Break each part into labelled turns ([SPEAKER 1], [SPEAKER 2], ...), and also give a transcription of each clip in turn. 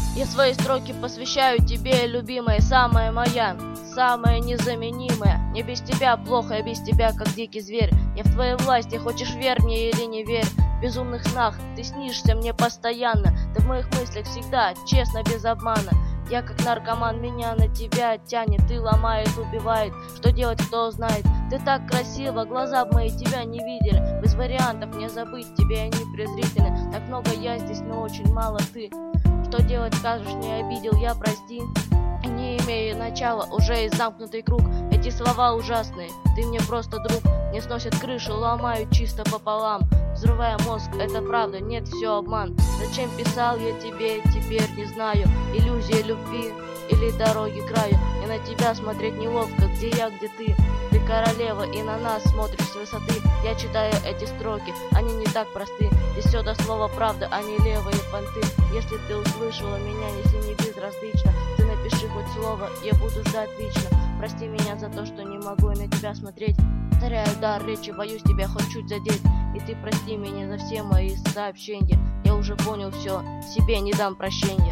[SPEAKER 1] Я свои строки посвящаю тебе, любимая, самая моя, самая незаменимая. Мне без тебя плохо, я без тебя как дикий зверь. Я в твоей власти, хочешь верь мне или не верь. В безумных снах ты снишься мне постоянно. Ты в моих мыслях всегда, честно, без обмана. Я как наркоман, меня на тебя тянет. Ты ломает, убивает, что делать, кто знает. Ты так красиво, глаза б мои тебя не видели. Без вариантов мне забыть, тебе они презрительны. Так много я здесь, но очень мало ты. Что делать, скажешь, не обидел я, прости. Не имея начала, уже и замкнутый круг. Эти слова ужасные, ты мне просто друг. Мне сносят крышу, ломают чисто пополам. Взрывая мозг, это правда, нет, все обман. Зачем писал я тебе, теперь не знаю. Иллюзия любви или дороги к краю. Мне на тебя смотреть неловко, где я, где ты. Ты королева и на нас смотришь с высоты. Я читаю эти строки, они не так просты. Здесь все до слова правда, а не левые понты. Если ты услышала меня, если не безразлично, ты напиши хоть слово, я буду ждать вечно. Прости меня за то, что не могу на тебя смотреть. Повторяю дар речи, боюсь тебя хоть чуть задеть. И ты прости меня за все мои сообщения. Я уже понял все, себе не дам прощения.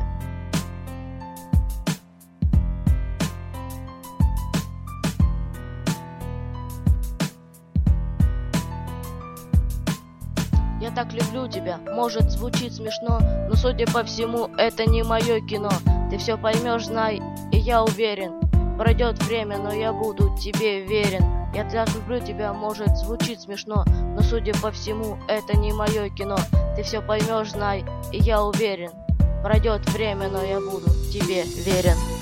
[SPEAKER 1] Я так люблю тебя, может звучит смешно, но судя по всему, это не мое кино. Ты все поймешь, знай, и я уверен. Пройдет время, но я буду тебе верен. Я так люблю тебя, может звучит смешно, но судя по всему, это не мое кино. Ты все поймешь, знай, и я уверен. Пройдет время, но я буду тебе верен.